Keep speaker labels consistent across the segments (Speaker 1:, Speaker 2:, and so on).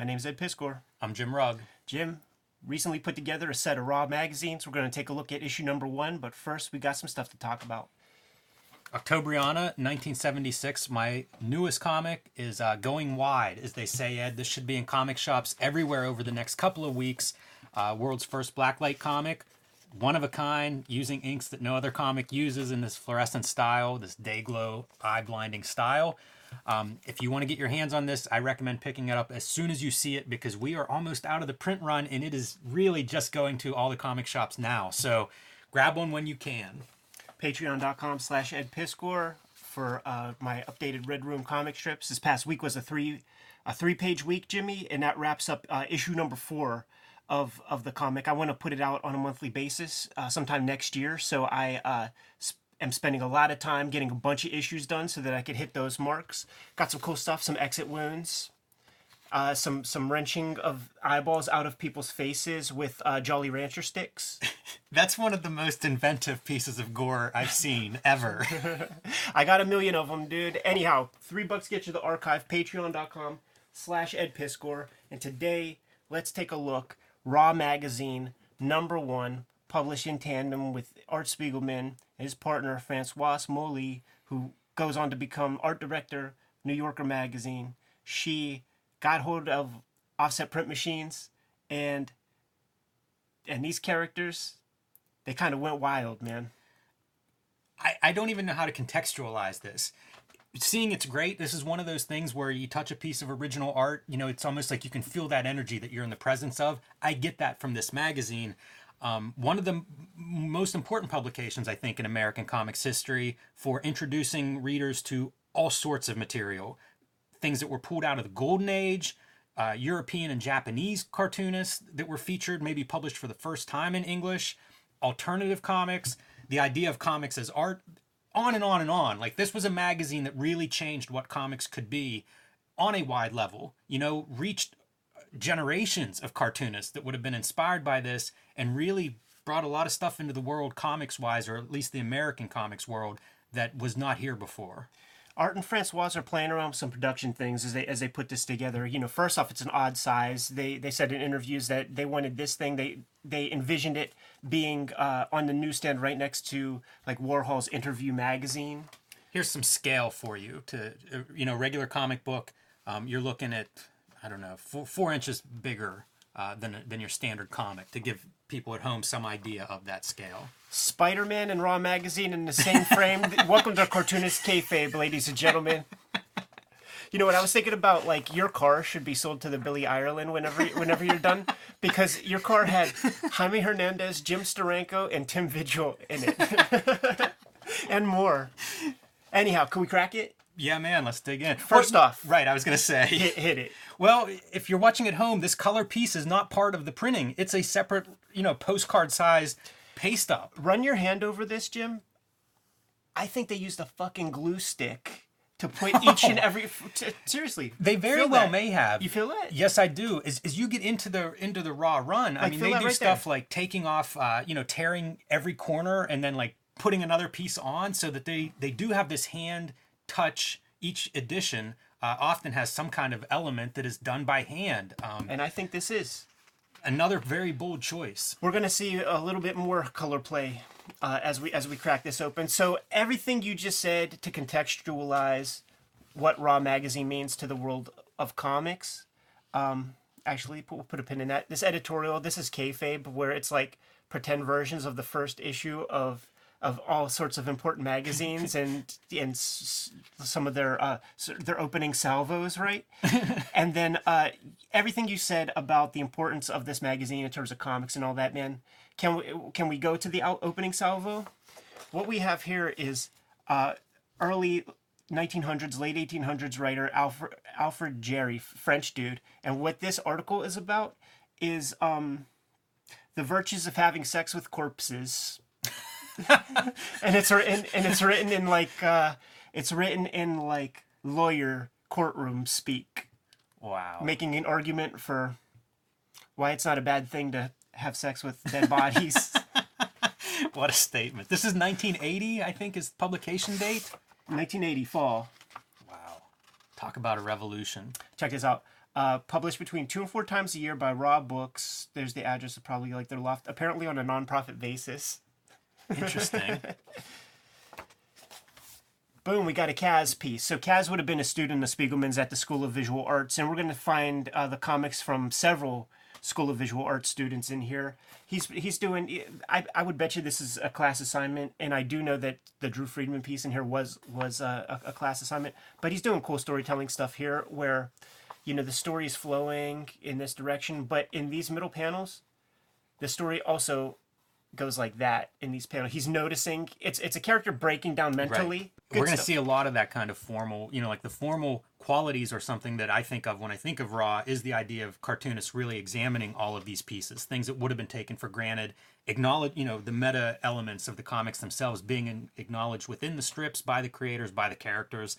Speaker 1: My name's Ed Piskor.
Speaker 2: I'm Jim Rugg.
Speaker 1: Jim recently put together a set of Raw magazines. We're going to take a look at issue number 1, but first we got some stuff to talk about.
Speaker 2: Octobriana, 1976. My newest comic is going wide, as they say, Ed. This should be in comic shops everywhere over the next couple of weeks. World's first blacklight comic. One of a kind, using inks that no other comic uses in this fluorescent style, this day glow, eye-blinding style. If you want to get your hands on this, I recommend picking it up as soon as you see it because we are almost out of the print run and it is really just going to all the comic shops now. So grab one when you can.
Speaker 1: Patreon.com/EdPiskor for my updated Red Room comic strips. This past week was a three-page week, Jimmy, and that wraps up issue number 4 of the comic. I want to put it out on a monthly basis sometime next year, so I am spending a lot of time getting a bunch of issues done so that I could hit those marks. Got some cool stuff, some exit wounds, some wrenching of eyeballs out of people's faces with Jolly Rancher sticks.
Speaker 2: That's one of the most inventive pieces of gore I've seen ever.
Speaker 1: I got a million of them, dude. Anyhow, $3 get you the archive, patreon.com/EdPiskor. And today, let's take a look. Raw Magazine, number 1, published in tandem with Art Spiegelman and his partner, Francoise Mouly, who goes on to become art director, New Yorker Magazine. She got hold of offset print machines, and these characters, they kind of went wild, man.
Speaker 2: I don't even know how to contextualize this. Seeing it's great. This is one of those things where you touch a piece of original art, you know, it's almost like you can feel that energy that you're in the presence of. I get that from this magazine. One of the most important publications, I think, in American comics history for introducing readers to all sorts of material. Things that were pulled out of the Golden Age, European and Japanese cartoonists that were featured, maybe published for the first time in English, alternative comics, the idea of comics as art, on and on and on. Like, this was a magazine that really changed what comics could be on a wide level, you know, reached generations of cartoonists that would have been inspired by this and really brought a lot of stuff into the world comics-wise, or at least the American comics world, that was not here before.
Speaker 1: Art and Francoise are playing around with some production things as they put this together. You know, first off, it's an odd size. They said in interviews that they wanted this thing. They envisioned it being on the newsstand right next to like Warhol's Interview magazine.
Speaker 2: Here's some scale for you. To regular comic book, you're looking at, I don't know, 4 inches bigger than your standard comic, to give people at home some idea of that scale.
Speaker 1: Spider-Man and Raw Magazine in the same frame. Welcome to Cartoonist Kayfabe, ladies and gentlemen. You know what, I was thinking about, like, your car should be sold to the Billy Ireland whenever you're done, because your car had Jaime Hernandez, Jim Steranko, and Tim Vigil in it. And more. Anyhow, can we crack it?
Speaker 2: Yeah, man, let's dig in.
Speaker 1: First off.
Speaker 2: Right, I was going to say.
Speaker 1: Hit it.
Speaker 2: Well, if you're watching at home, this color piece is not part of the printing. It's a separate, postcard-sized paste up.
Speaker 1: Run your hand over this, Jim. I think they used a fucking glue stick to put each and every... Seriously.
Speaker 2: They very well may have.
Speaker 1: You feel that?
Speaker 2: Yes, I do. As you get into the raw run, I mean, they do stuff like taking off, tearing every corner and then like putting another piece on, so that they do have this hand touch. Each edition often has some kind of element that is done by hand.
Speaker 1: And I think this is
Speaker 2: another very bold choice.
Speaker 1: We're going to see a little bit more color play as we crack this open. So everything you just said to contextualize what Raw Magazine means to the world of comics, actually, we'll put a pin in that. This editorial, this is kayfabe, where it's like pretend versions of the first issue of all sorts of important magazines and some of their opening salvos, right? And then everything you said about the importance of this magazine in terms of comics and all that, man. Can we go to the opening salvo? What we have here is early 1900s, late 1800s writer Alfred Jarry, French dude, and what this article is about is the virtues of having sex with corpses. and it's written in like lawyer courtroom speak.
Speaker 2: Wow.
Speaker 1: Making an argument for why it's not a bad thing to have sex with dead bodies.
Speaker 2: What a statement. This is 1980, I think, is the publication date.
Speaker 1: 1980 fall.
Speaker 2: Wow. Talk about a revolution.
Speaker 1: Check this out. Published between 2 and 4 times a year by Raw Books. There's the address of probably like their loft. Apparently on a nonprofit basis.
Speaker 2: Interesting.
Speaker 1: Boom, we got a Kaz piece. So Kaz would have been a student of Spiegelman's at the School of Visual Arts, and we're going to find the comics from several School of Visual Arts students in here. He's doing. I would bet you this is a class assignment, and I do know that the Drew Friedman piece in here was a class assignment. But he's doing cool storytelling stuff here, where, you know, the story is flowing in this direction, but in these middle panels, the story also goes like that in these panels. He's noticing it's a character breaking down mentally.
Speaker 2: Right.
Speaker 1: Good
Speaker 2: We're going to
Speaker 1: stuff.
Speaker 2: see a lot of that kind of formal, you know, like the formal qualities or something that I think of when I think of Raw is the idea of cartoonists really examining all of these pieces, things that would have been taken for granted, acknowledge, you know, the meta elements of the comics themselves being acknowledged within the strips by the creators, by the characters.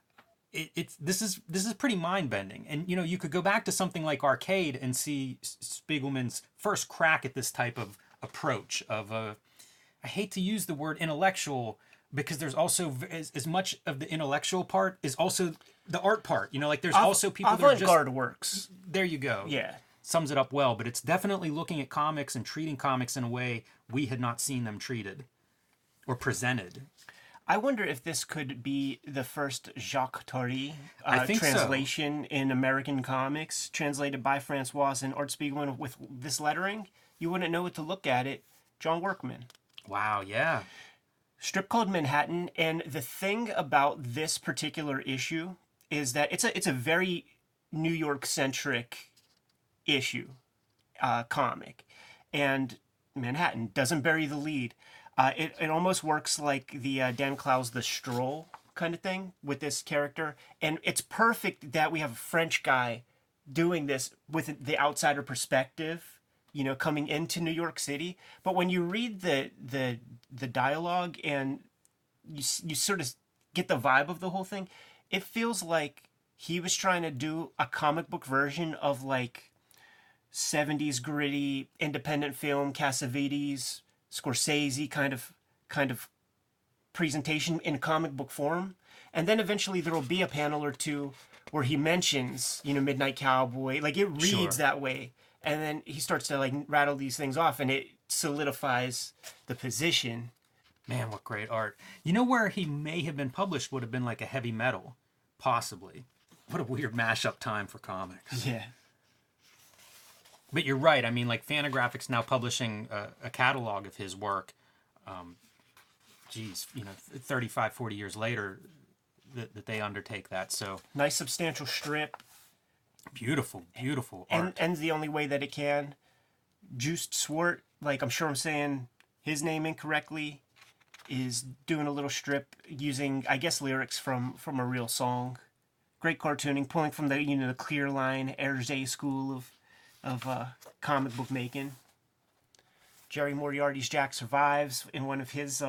Speaker 2: This is pretty mind bending, and you know, you could go back to something like Arcade and see Spiegelman's first crack at this type of approach of a, I hate to use the word intellectual, because there's also as much of the intellectual part is also the art part. You know, like there's also people that are just
Speaker 1: avant-garde works.
Speaker 2: there. You go.
Speaker 1: Yeah.
Speaker 2: Sums it up well. But it's definitely looking at comics and treating comics in a way we had not seen them treated or presented.
Speaker 1: I wonder if this could be the first Jacques Tardy
Speaker 2: I think so.
Speaker 1: translation in American comics, translated by Francois and Art Spiegelman with this lettering. You wouldn't know it to look at it. John Workman.
Speaker 2: Wow. Yeah.
Speaker 1: Strip called Manhattan, and the thing about this particular issue is that it's a very New York centric issue, comic, and Manhattan doesn't bury the lead. It almost works like the Dan Clowes The Stroll kind of thing with this character, and it's perfect that we have a French guy doing this with the outsider perspective, you know, coming into New York City. But when you read the dialogue and you sort of get the vibe of the whole thing, it feels like he was trying to do a comic book version of like 70s gritty independent film, Cassavetes, Scorsese kind of presentation in comic book form. And then eventually there will be a panel or two where he mentions, you know, Midnight Cowboy. Like it reads
Speaker 2: Sure.
Speaker 1: that way. And then he starts to like rattle these things off, and it solidifies the position.
Speaker 2: Man, what great art. You know where he may have been published would have been like a Heavy Metal, possibly. What a weird mashup time for comics.
Speaker 1: Yeah.
Speaker 2: But you're right. I mean, like Fantagraphics now publishing a catalog of his work. Geez, you know, 35, 40 years later that they undertake that. So
Speaker 1: Nice substantial strip.
Speaker 2: beautiful, beautiful art.
Speaker 1: And ends the only way that it can. Juiced Swart, like I'm sure I'm saying his name incorrectly, is doing a little strip using, I guess, lyrics from a real song. Great cartooning, pulling from the, you know, the Clear Line, Hergé school of comic book making. Jerry Moriarty's Jack Survives in one of his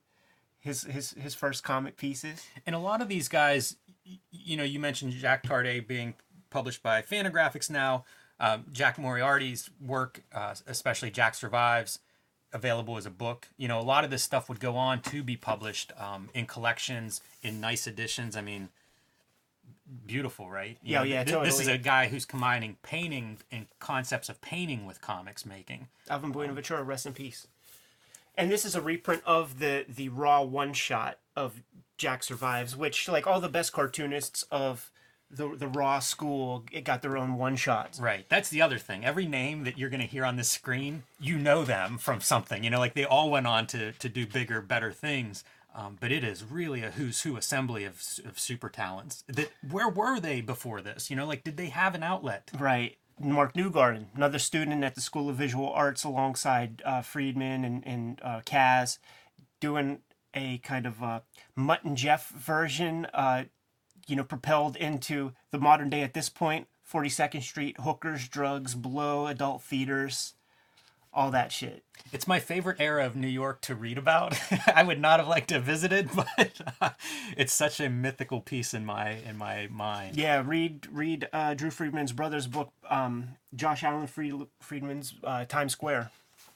Speaker 1: his first comic pieces.
Speaker 2: And a lot of these guys, you know, you mentioned Jack Tarday being published by Fantagraphics now. Jack Moriarty's work, especially Jack Survives, available as a book. You know, a lot of this stuff would go on to be published in collections, in nice editions. I mean, beautiful, right? You
Speaker 1: Yeah,
Speaker 2: know,
Speaker 1: yeah,
Speaker 2: This is
Speaker 1: totally.
Speaker 2: a guy who's combining painting and concepts of painting with comics making.
Speaker 1: Alvin Buenaventura, rest in peace. And this is a reprint of the raw one shot of Jack Survives, which, like all the best cartoonists of the raw school, it got their own one shots.
Speaker 2: Right. That's the other thing. Every name that you're going to hear on this screen, you know them from something. You know, like they all went on to do bigger, better things. But it is really a who's who assembly of super talents. Where were they before this? You know, like did they have an outlet?
Speaker 1: Right. Mark Newgarden, another student at the School of Visual Arts alongside Friedman and Kaz, doing a kind of Mutt and Jeff version, you know, propelled into the modern day at this point, 42nd Street, hookers, drugs, blow, adult theaters, all that shit.
Speaker 2: It's my favorite era of New York to read about. I would not have liked to visit it, but it's such a mythical piece in my mind.
Speaker 1: Yeah, read Drew Friedman's brother's book, Josh Allen Friedman's Times Square.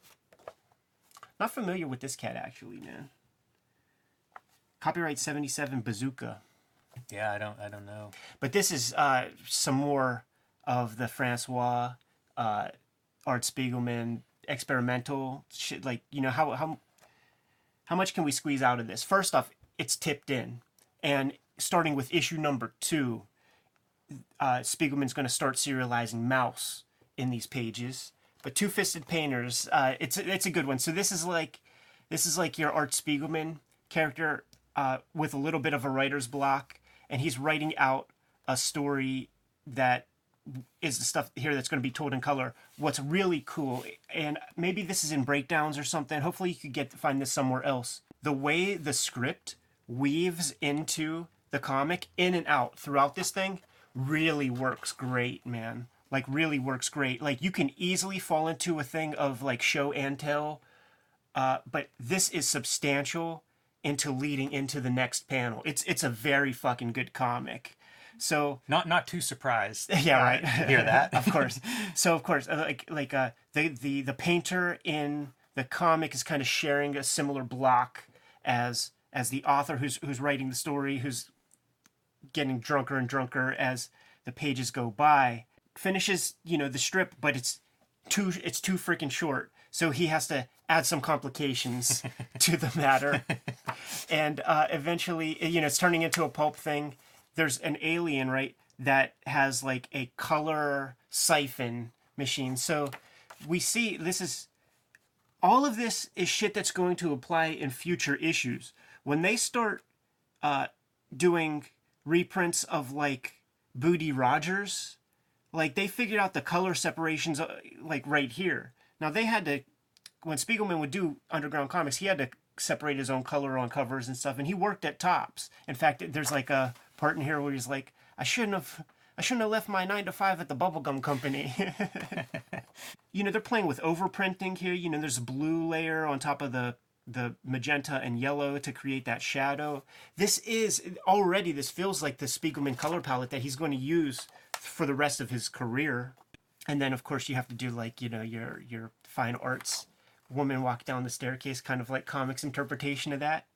Speaker 1: Not familiar with this cat, actually, man. Copyright 77 Bazooka.
Speaker 2: Yeah, I don't know.
Speaker 1: But this is some more of the Francois Art Spiegelman experimental shit. Like, you know, how much can we squeeze out of this? First off, it's tipped in, and starting with issue number 2, Spiegelman's going to start serializing Mouse in these pages. But Two Fisted Painters, it's a good one. So this is like your Art Spiegelman character with a little bit of a writer's block, and he's writing out a story that is the stuff here that's going to be told in color. What's really cool, and maybe this is in breakdowns or something, hopefully you could find this somewhere else, the way the script weaves into the comic in and out throughout this thing really works great, man. Like, really works great. Like, you can easily fall into a thing of like show and tell, but this is substantial into leading into the next panel. It's a very fucking good comic. So
Speaker 2: not too surprised.
Speaker 1: Yeah, right.
Speaker 2: To hear that.
Speaker 1: Of course. So of course, the painter in the comic is kind of sharing a similar block as the author who's writing the story, who's getting drunker and drunker as the pages go by. Finishes, you know, the strip, but it's too freaking short. So he has to add some complications to the matter. And eventually, you know, it's turning into a pulp thing. There's an alien, right, that has like a color siphon machine. So we see all of this is shit that's going to apply in future issues. When they start doing reprints of like Booty Rogers, like they figured out the color separations like right here. Now they had to, when Spiegelman would do Underground Comics, he had to separate his own color on covers and stuff, and he worked at Topps. In fact, there's like a part in here where he's like, I shouldn't have left my 9 to 5 at the bubblegum company. You know, they're playing with overprinting here. You know, there's a blue layer on top of the magenta and yellow to create that shadow. This feels like the Spiegelman color palette that he's going to use for the rest of his career. And then of course you have to do like, you know, your fine arts woman walk down the staircase, kind of like comics interpretation of that.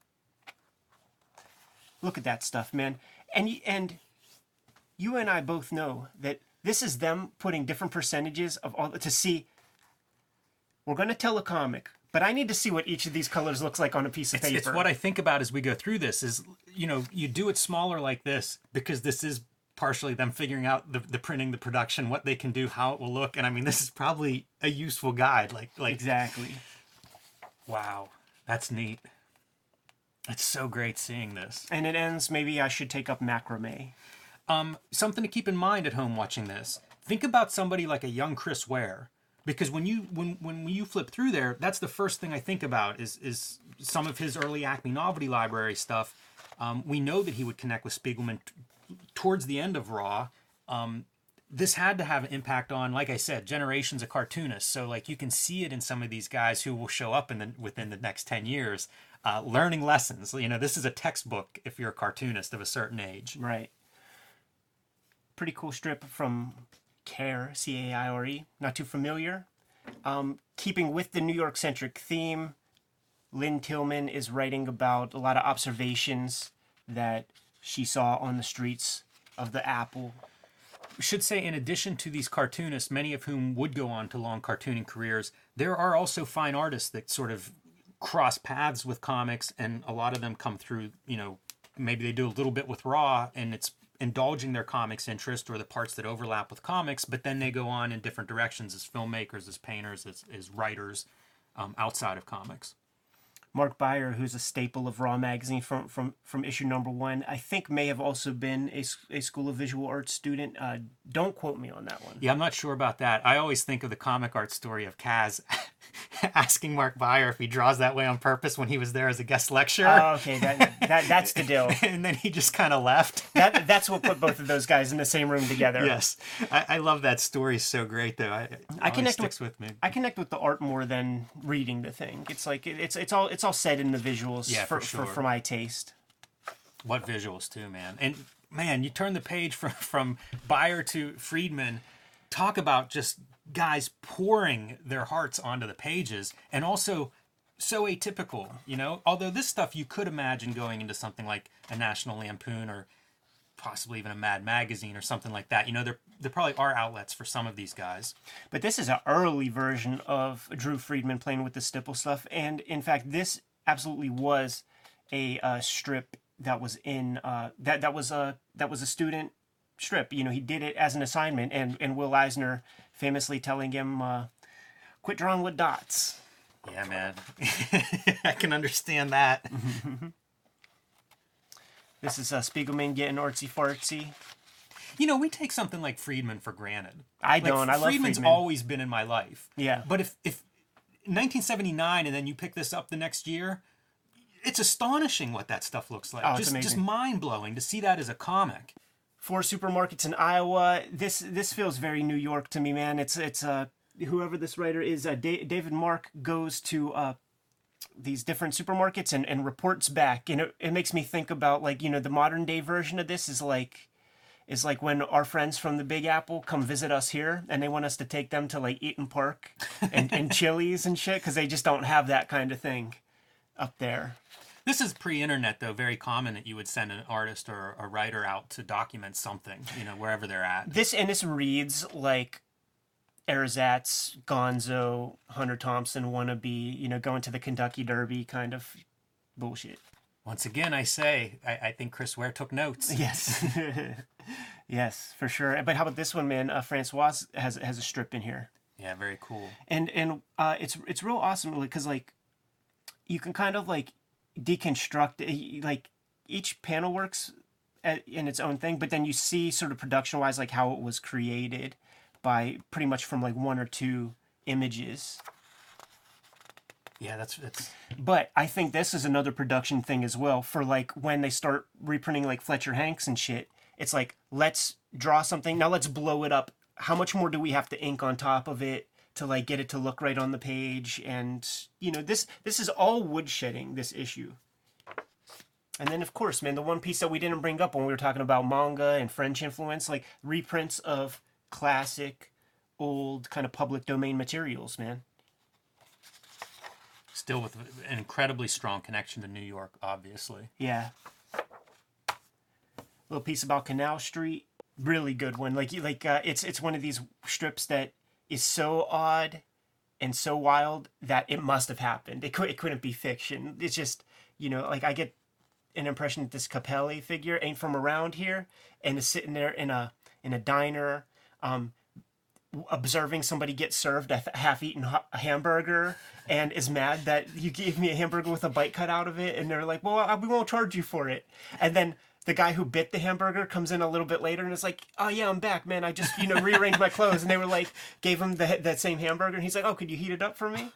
Speaker 1: Look at that stuff, man. And you and I both know that this is them putting different percentages of all to see. We're going to tell a comic, but I need to see what each of these colors looks like on a piece of paper.
Speaker 2: It's what I think about as we go through this is, you know, you do it smaller like this because this is partially them figuring out the printing, the production, what they can do, how it will look. And I mean, this is probably a useful guide. Like
Speaker 1: exactly.
Speaker 2: Wow. That's neat. It's so great seeing this.
Speaker 1: And it ends, maybe I should take up macrame.
Speaker 2: Something to keep in mind at home watching this. Think about somebody like a young Chris Ware. Because when you flip through there, that's the first thing I think about is some of his early Acme Novelty Library stuff. We know that he would connect with Spiegelman towards the end of Raw. This had to have an impact on, like I said, generations of cartoonists. So like you can see it in some of these guys who will show up within the next 10 years, learning lessons. You know, this is a textbook if you're a cartoonist of a certain age.
Speaker 1: Right. Pretty cool strip from Caire, Caire. Not too familiar. Keeping with the New York-centric theme, Lynn Tillman is writing about a lot of observations that she saw on the streets of the Apple.
Speaker 2: We should say, in addition to these cartoonists, many of whom would go on to long cartooning careers, there are also fine artists that sort of cross paths with comics, and a lot of them come through, you know, maybe they do a little bit with Raw, and it's indulging their comics interest or the parts that overlap with comics, but then they go on in different directions as filmmakers, as painters, as writers outside of comics.
Speaker 1: Mark Beyer, who's a staple of Raw magazine from issue number 1, I think may have also been a School of Visual Arts student. Don't quote me on that one.
Speaker 2: Yeah, I'm not sure about that. I always think of the comic art story of Kaz asking Mark Beyer if he draws that way on purpose when he was there as a guest lecturer.
Speaker 1: Oh, okay, that's the deal.
Speaker 2: And then he just kind of left.
Speaker 1: That's what put both of those guys in the same room together.
Speaker 2: Yes, I love that story. So great, though.
Speaker 1: I connect
Speaker 2: with me.
Speaker 1: I connect with the art more than reading the thing. It's like it's all said in the visuals.
Speaker 2: Yeah,
Speaker 1: for
Speaker 2: sure.
Speaker 1: for my taste.
Speaker 2: What visuals too, man! And man, you turn the page from Beyer to Friedman. Talk about just guys pouring their hearts onto the pages, and also so atypical, you know. Although this stuff you could imagine going into something like a National Lampoon or possibly even a Mad Magazine or something like that. You know, there probably are outlets for some of these guys.
Speaker 1: But this is an early version of Drew Friedman playing with the stipple stuff, and in fact, this absolutely was a strip that was in that was a student strip. You know, he did it as an assignment, and Will Eisner famously telling him, "Quit drawing with dots."
Speaker 2: Yeah, man, I can understand that.
Speaker 1: This is Spiegelman getting artsy fartsy.
Speaker 2: You know, we take something like Friedman for granted.
Speaker 1: I don't. I love
Speaker 2: Friedman's
Speaker 1: Friedman.
Speaker 2: always been in my life.
Speaker 1: Yeah.
Speaker 2: But if 1979 and then you pick this up the next year, it's astonishing what that stuff looks like.
Speaker 1: Oh, it's amazing.
Speaker 2: Just mind blowing to see that as a comic.
Speaker 1: 4 supermarkets in Iowa. This feels very New York to me, man. It's whoever this writer is, David Mark goes to these different supermarkets and reports back, and it makes me think about, like, you know, the modern day version of this is like when our friends from the Big Apple come visit us here and they want us to take them to like Eaton Park and Chili's and shit, because they just don't have that kind of thing up there.
Speaker 2: This is pre-internet, though. Very common that you would send an artist or a writer out to document something, you know, wherever they're at.
Speaker 1: This reads like Erzatz, Gonzo, Hunter Thompson wannabe, you know, going to the Kentucky Derby kind of bullshit.
Speaker 2: Once again, I say, I think Chris Ware took notes.
Speaker 1: Yes. Yes, for sure. But how about this one, man? Francois has a strip in here.
Speaker 2: Yeah, very cool.
Speaker 1: And it's real awesome, because like you can kind of like deconstruct, like each panel works in its own thing, but then you see sort of production wise like how it was created by pretty much from like 1 or 2 images.
Speaker 2: Yeah, that's.
Speaker 1: But I think this is another production thing as well, for like when they start reprinting like Fletcher Hanks and shit. It's like, let's draw something, now let's blow it up. How much more do we have to ink on top of it to like get it to look right on the page? And you know, this is all woodshedding, this issue. And then of course, man, the one piece that we didn't bring up when we were talking about manga and French influence, like reprints of classic old kind of public domain materials, man.
Speaker 2: Still with an incredibly strong connection to New York, obviously.
Speaker 1: Yeah. Little piece about Canal Street, really good one. It's one of these strips that is so odd and so wild that it must have happened. It couldn't be fiction. It's just, you know, like I get an impression that this Capelli figure ain't from around here and is sitting there in a diner, observing somebody get served a half-eaten hamburger, and is mad that you gave me a hamburger with a bite cut out of it, and they're like, well, we won't charge you for it. And then the guy who bit the hamburger comes in a little bit later and is like, oh yeah, I'm back, man. I just, you know, rearranged my clothes. And they were like, gave him that same hamburger, and he's like, oh, could you heat it up for me?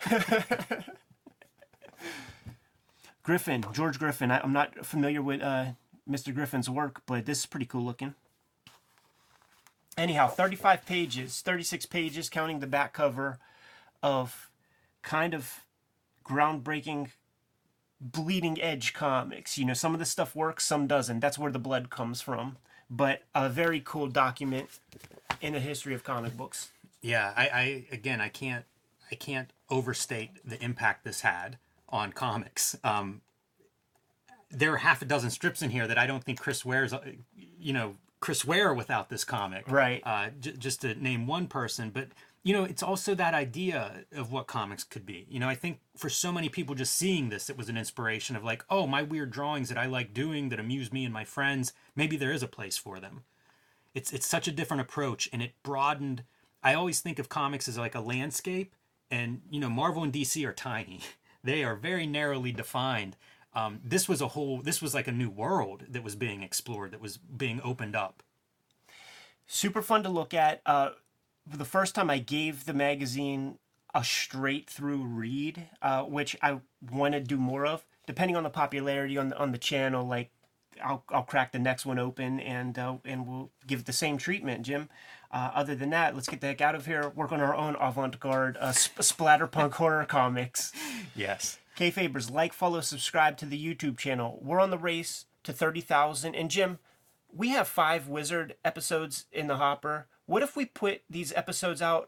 Speaker 1: Griffin, George Griffin. I'm not familiar with Mr. Griffin's work, but this is pretty cool looking. Anyhow, 35 pages, 36 pages, counting the back cover, of kind of groundbreaking, bleeding edge comics. You know, some of the stuff works, some doesn't. That's where the blood comes from. But a very cool document in the history of comic books.
Speaker 2: Yeah, I can't overstate the impact this had on comics. There are half a dozen strips in here that I don't think Chris Ware's, Chris Ware without this comic.
Speaker 1: Right.
Speaker 2: Just to name one person, but you know, it's also that idea of what comics could be. You know, I think for so many people just seeing this, it was an inspiration of like, oh, my weird drawings that I like doing that amuse me and my friends, maybe there is a place for them. It's such a different approach, and it broadened. I always think of comics as like a landscape, and you know, Marvel and DC are tiny. They are very narrowly defined. This was like a new world that was being explored, that was being opened up.
Speaker 1: Super fun to look at. The first time I gave the magazine a straight through read, which I want to do more of, depending on the popularity on the channel. Like, I'll crack the next one open and we'll give it the same treatment, Jim. Other than that, let's get the heck out of here. Work on our own avant-garde splatterpunk horror comics.
Speaker 2: Yes.
Speaker 1: Kayfabers, like, follow, subscribe to the YouTube channel. We're on the race to 30,000. And Jim, we have 5 Wizard episodes in the hopper. What if we put these episodes out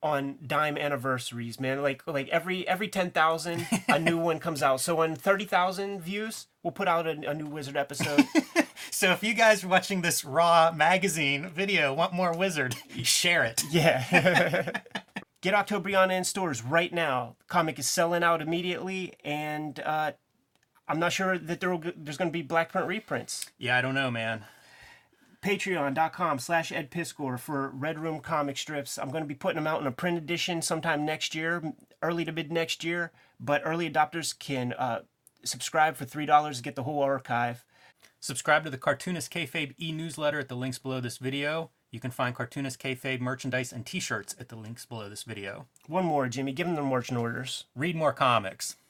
Speaker 1: on dime anniversaries, man. Like every 10,000, a new one comes out. So on 30,000 views, we'll put out a new Wizard episode.
Speaker 2: So if you guys are watching this Raw magazine video, want more Wizard, share it.
Speaker 1: Yeah. Get Octobriana in stores right now. The comic is selling out immediately, and I'm not sure that there's going to be black print reprints.
Speaker 2: Yeah, I don't know, man.
Speaker 1: Patreon.com/Ed Piskor for Red Room comic strips. I'm going to be putting them out in a print edition sometime next year, early to mid next year. But early adopters can subscribe for $3 to get the whole archive.
Speaker 2: Subscribe to the Cartoonist Kayfabe e-newsletter at the links below this video. You can find Cartoonist Kayfabe merchandise and t-shirts at the links below this video.
Speaker 1: One more, Jimmy. Give them their marching orders.
Speaker 2: Read more comics.